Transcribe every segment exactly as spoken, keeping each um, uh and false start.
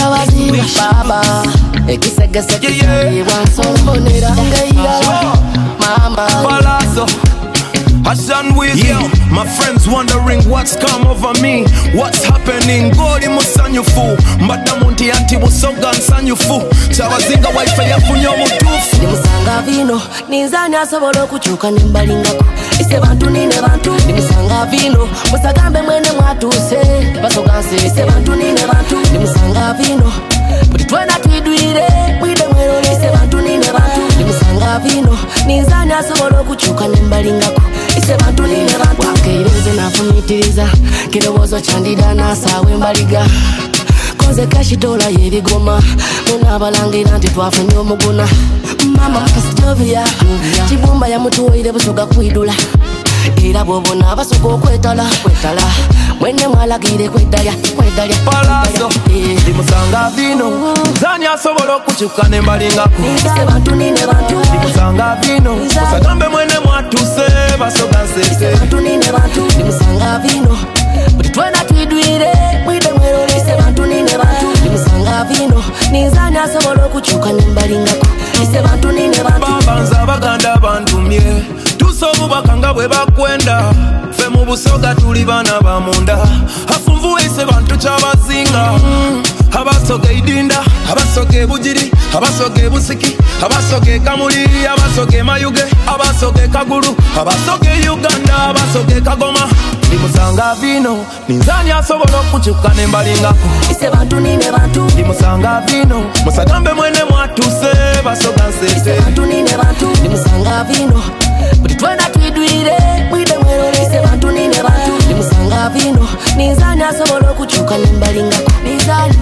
Chabazi baba ekisegese kitaliwa nsononera ngeira mama Palazzo Hassan with you. My friends wondering what's come over me, what's happening. Goli musanyufu Mbadamunti anti busoga nsanyufu Chabazinga wifi yafunye omutufu Nimusanga vino ninzani asobola okukyuka nimbalingako ise bantu nine bantu nimusanga vino musagambe mwene mwatuse basoga nse ise bantu nine bantu nimusanga vino buli twena twidwire mwide mwerole ise bantu nine bantu nimusanga vino ninzani asobola okukyuka nimbalingako ise bantu nine bantu wakeireze nafumitiriza kirobozo kyandida nasawe mbaliga Koze kashitola yebigoma munabalangira nti twafunye omuguna mama mukasitovia kibumba ya mutuwaire busoga kwidula era bwobona abasoga okwetala kwetala mwene mwalagire kwedalya kwedalya Palazzo limusanga vino zani asobola okukyuka nembalingako ise bantu nine bantu limusanga vino musagambe mwene mwatuse basoga nsese bantu nine bantu limusanga vino buli twena twidwire mwide mwerole ise bantu nine bantu limusanga vino ninzani asobola okukyuka nembalingako ise bantu nine bantu babanza baganda bantumye tusa obubaka nga bwe bakwenda fe mu busoga tuli bana bamunda afunvuwa ise bantu kyabazinga abasoga idinda abasoga ebugiri abasoga ebusiki abasoga ekamuli abasoga emayuge abasoga ekagulu abasoga euganda abasoga ekagoma limusanga vino ninzani asobola okukyuka nembalingako ise bantu nine bantu limusanga vino musagambe mwene mwatuse basoga nsese ise bantu nine bantu limusanga vino buli twena twidwire mwide mwerole ise bantu nine bantu limusanga vino ninzani asobola okukyuka nembalingako ninzani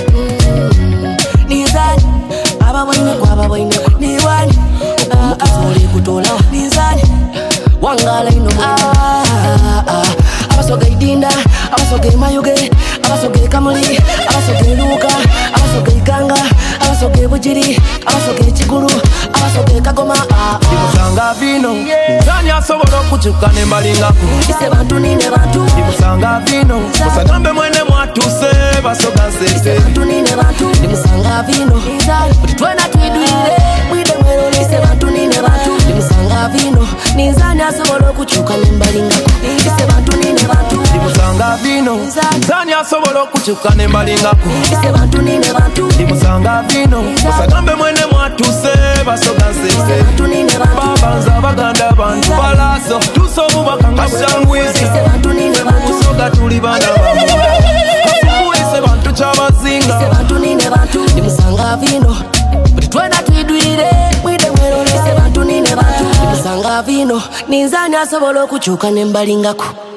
ninzani ababwine kwababwine niwani okumukuzole kutola ninzani wangala ino abasoga idinda abasoga emayuge abasoga ekamuli abasoga eluka abasoga iganga abasoga ebugiri abasoga ekigulu abasoga ekagoma limusanga vino ninzani asobola okukyuka nembalingako ise bantu nine bantu limusanga vino musagambe mwene mwatuse basoga nsese bantu nine bantu limusanga vino buli twena twidwire mwide mwerole ise bantu nine bantu limusanga vino ninzani asobola okukyuka nembalingako ise bantu nine bantu limusanga vino nzani asobola okukyuka nembalingako ise bantu nine bantu limusanga vino musagambe mwene mwatuse basoga nsese bantu nine bantu babanza baganda bantu Palazzo tusa obubaka nga bwangwizi ise bantu nine bantu busoga tuli bana bamunda afunvuwa ise bantu kyabazinga ise bantu nine bantu limusanga vino buli twena twidwire mwide mwerole ise bantu nine bantu limusanga vino ninzani asobola okukyuka nembalingako